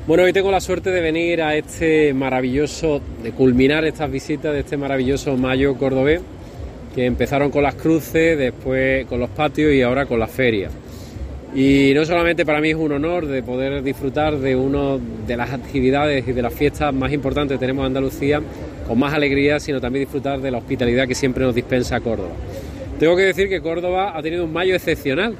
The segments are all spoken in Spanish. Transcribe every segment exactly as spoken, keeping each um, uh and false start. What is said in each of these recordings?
Bueno, hoy tengo la suerte de venir a este maravilloso, de culminar estas visitas de este maravilloso mayo cordobés, que empezaron con las cruces, después con los patios y ahora con la feria. Y no solamente para mí es un honor de poder disfrutar de una de las actividades y de las fiestas más importantes que tenemos en Andalucía con más alegría, sino también disfrutar de la hospitalidad que siempre nos dispensa Córdoba. Tengo que decir que Córdoba ha tenido un mayo excepcional,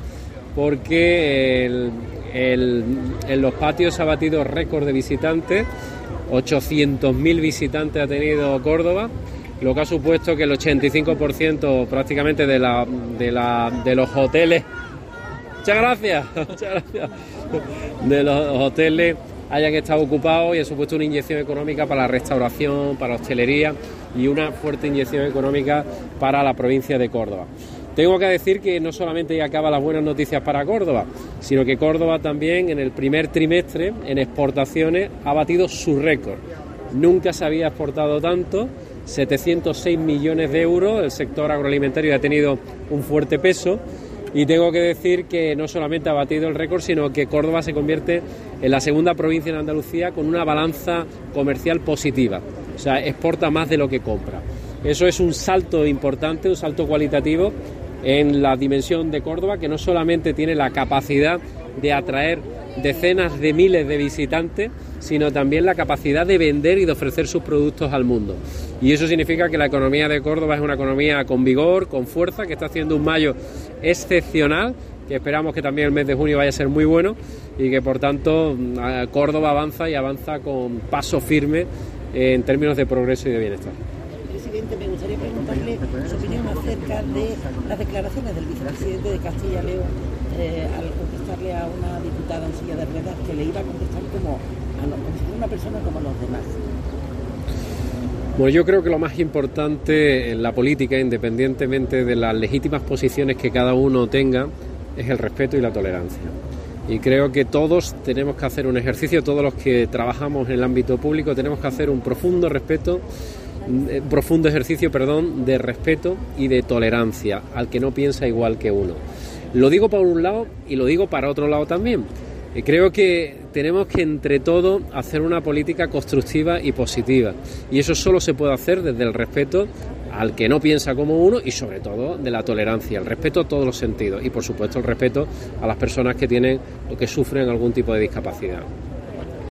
porque el, el, en los patios se ha batido récord de visitantes, ochocientos mil visitantes ha tenido Córdoba, lo que ha supuesto que el ochenta y cinco por ciento prácticamente de, la, de, la, de los hoteles, muchas gracias, muchas gracias, de los hoteles hayan estado ocupados, y ha supuesto una inyección económica para la restauración, para la hostelería y una fuerte inyección económica para la provincia de Córdoba. Tengo que decir que no solamente acaba las buenas noticias para Córdoba, sino que Córdoba también en el primer trimestre en exportaciones ha batido su récord. Nunca se había exportado tanto, setecientos seis millones de euros, el sector agroalimentario ha tenido un fuerte peso, y tengo que decir que no solamente ha batido el récord, sino que Córdoba se convierte en la segunda provincia en Andalucía con una balanza comercial positiva, o sea, exporta más de lo que compra. Eso es un salto importante, un salto cualitativo en la dimensión de Córdoba, que no solamente tiene la capacidad de atraer decenas de miles de visitantes, sino también la capacidad de vender y de ofrecer sus productos al mundo. Y eso significa que la economía de Córdoba es una economía con vigor, con fuerza, que está haciendo un mayo excepcional, que esperamos que también el mes de junio vaya a ser muy bueno, y que por tanto Córdoba avanza y avanza con paso firme en términos de progreso y de bienestar. Presidente, me gustaría preguntarle su opinión acerca de las declaraciones del vicepresidente de Castilla y León eh, al contestarle a una diputada en silla de ruedas, que le iba a contestar como, a lo, como si fuera una persona como los demás. Bueno, yo creo que lo más importante en la política, independientemente de las legítimas posiciones que cada uno tenga, es el respeto y la tolerancia. Y creo que todos tenemos que hacer un ejercicio, todos los que trabajamos en el ámbito público tenemos que hacer un profundo respeto, un profundo ejercicio, perdón, de respeto y de tolerancia al que no piensa igual que uno. Lo digo por un lado y lo digo para otro lado también. Y creo que tenemos que entre todos hacer una política constructiva y positiva, y eso solo se puede hacer desde el respeto al que no piensa como uno, y sobre todo de la tolerancia, el respeto a todos los sentidos, y por supuesto el respeto a las personas que tienen o que sufren algún tipo de discapacidad.